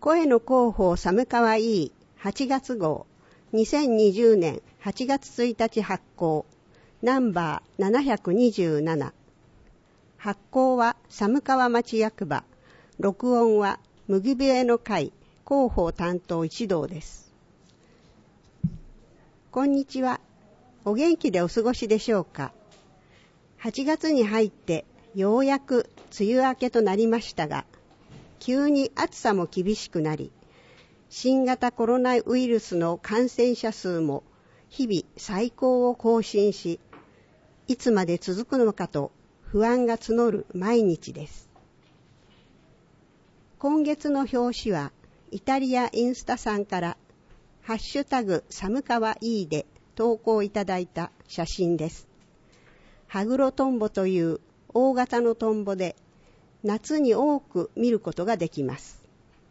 声の広報寒川いい8月号2020年8月1日発行ナンバー727発行は寒川町役場録音は麦笛の会広報担当一同です。こんにちは。お元気でお過ごしでしょうか。8月に入ってようやく梅雨明けとなりましたが、急に暑さも厳しくなり、新型コロナウイルスの感染者数も日々最高を更新し、いつまで続くのかと不安が募る毎日です。今月の表紙はイタリアインスタさんからハッシュタグ寒川いいで投稿いただいた写真です。ハグロトンボという大型のトンボで夏に多く見ることができます。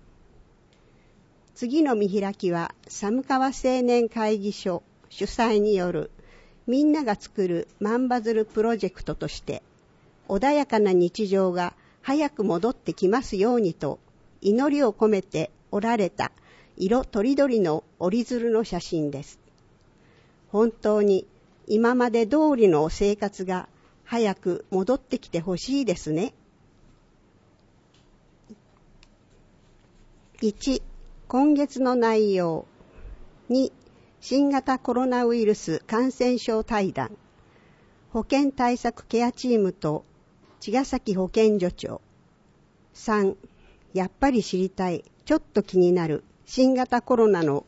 次の見開きは寒川青年会議所主催によるみんなが作る万バズルプロジェクトとして穏やかな日常が早く戻ってきますようにと祈りを込めて折られた色とりどりの折り鶴の写真です。本当に今まで通りの生活が早く戻ってきてほしいですね。1、今月の内容。2、新型コロナウイルス感染症対談。保健対策ケアチームと茅ヶ崎保健所長。3、やっぱり知りたい、ちょっと気になる新型コロナの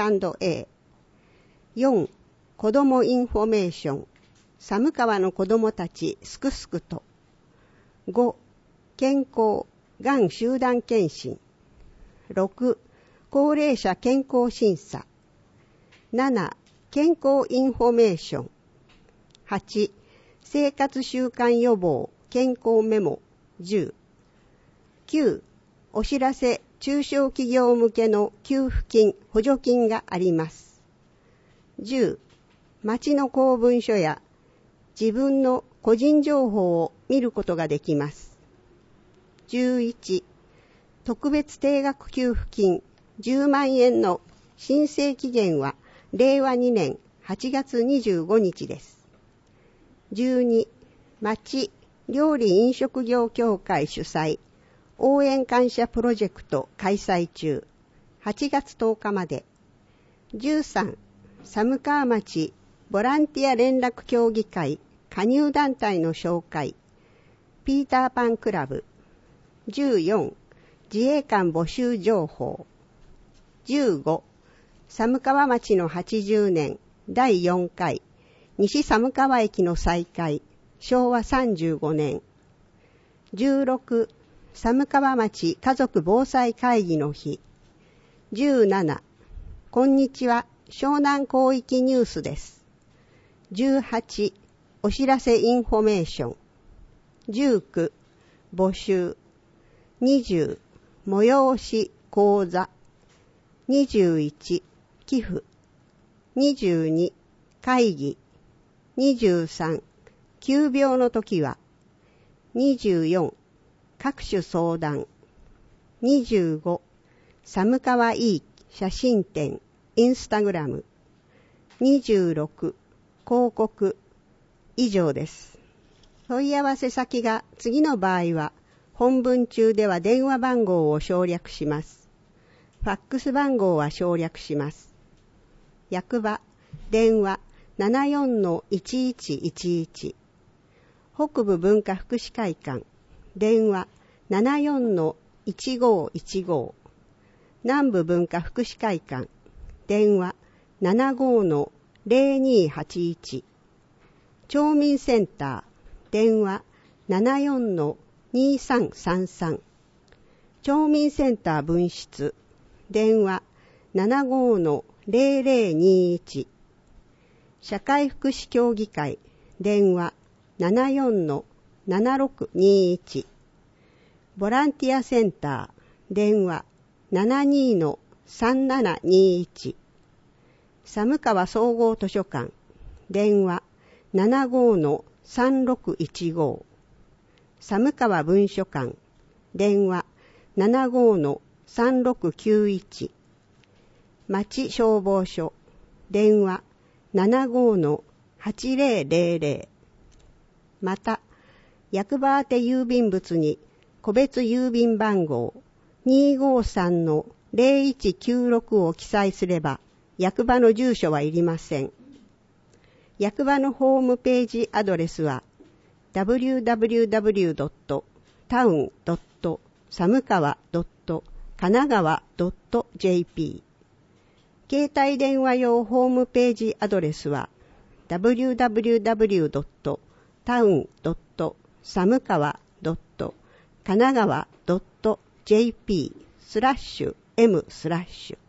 Q&A。4、子どもインフォメーション。寒川の子どもたちすくすくと。5、健康、がん集団検診。6、高齢者健康審査。7、健康インフォメーション。8、生活習慣予防健康メモ10。9、お知らせ中小企業向けの給付金補助金があります。10、町の公文書や自分の個人情報を見ることができます。11、特別定額給付金10万円の申請期限は令和2年8月25日です。12、町料理飲食業協会主催応援感謝プロジェクト開催中8月10日まで。13、寒川町ボランティア連絡協議会加入団体の紹介ピーターパンクラブ。14、自衛官募集情報。15、寒川町の80年第4回西寒川駅の再開昭和35年。16、寒川町家族防災会議の日。17、こんにちは湘南広域ニュースです。18、お知らせインフォメーション。19、募集。20、催し講座。21、寄付。22、会議。23、急病の時は。24、各種相談。25、寒川いい写真展インスタグラム。26、広告。以上です。問い合わせ先が次の場合は本文中では電話番号を省略します。ファックス番号は省略します。役場電話 74-1111 北部文化福祉会館電話 74-1515 南部文化福祉会館電話 75-0281 町民センター電話 74-2333 町民センター分室電話 75-0021 社会福祉協議会電話 74-7621 ボランティアセンター電話 72-3721 寒川総合図書館電話 75-3615 寒川文書館電話 75-3615 3691、町消防署、電話 75-8000、また、役場宛て郵便物に個別郵便番号 253-0196 を記載すれば、役場の住所はいりません。役場のホームページアドレスは www.town.samukawa.kanagawa.jp。 携帯電話用ホームページアドレスは www.town.samukawa.kanagawa.jp/m/。